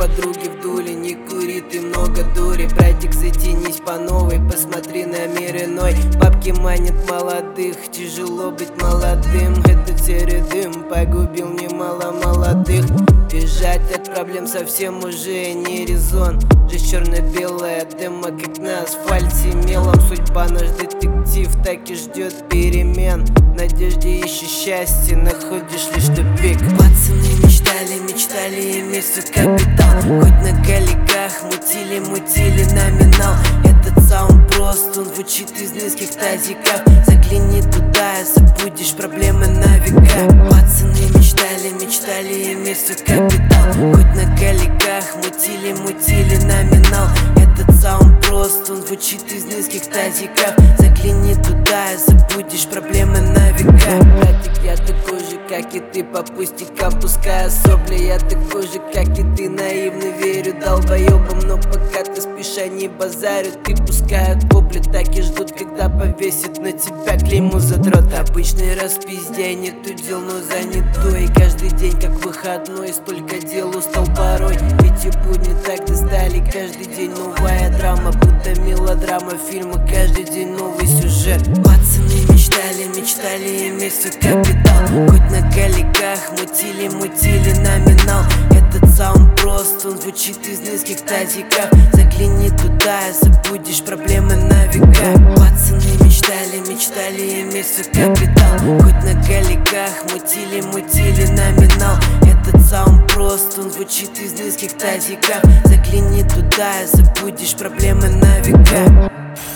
подруги в дуле. Не кури, ты много дури, братик, затянись по новой. Посмотри на мир иной, бабки манят молодых. Тяжело быть молодым, этот серый дым погубил немало молодых. Бежать от проблем совсем уже не резон. Жизнь черно-белая, дыма как на асфальте мелом. Судьба наш детектив так и ждет перемен. В надежде ищешь счастье, находишь лишь тупик. Пацаны мечтали иметь все капитал. Хоть на галиках мутили номинал. Этот саунд прост, он звучит из низких тазиков. Загляни туда и забудешь проблемы на века. Пацаны мечтали иметь все капитал. Хоть на галиках мутили номинал. Этот саунд прост, он звучит из низких тазиков. Загляни туда и забудешь проблемы на века. Братик, я такой же, как и ты, по пустякам пуская сопли. Я такой же, как и ты, наивно верю долбоебам. Но пока ты спишь, они базарят и пускают вопли. Так и ждут, когда повесят на тебя клейму задрот. Обычный распиздяй, нету дел, но занятой. Каждый день как выходной, столько дел устал порой. Эти будни так достали, каждый день новая драма. Будто мелодрама фильма, каждый день новый сюжет. Пацаны мечтали иметь все капитал. Хоть на галиках мутили номинал. Этот саунд прост, он звучит из низких тазиков. Загляни туда и забудешь проблемы на века. Пацаны мечтали иметь все капитал. Хоть на галиках мутили номинал. Этот саунд прост, он звучит из низких тазиков. Загляни туда и забудешь проблемы на века.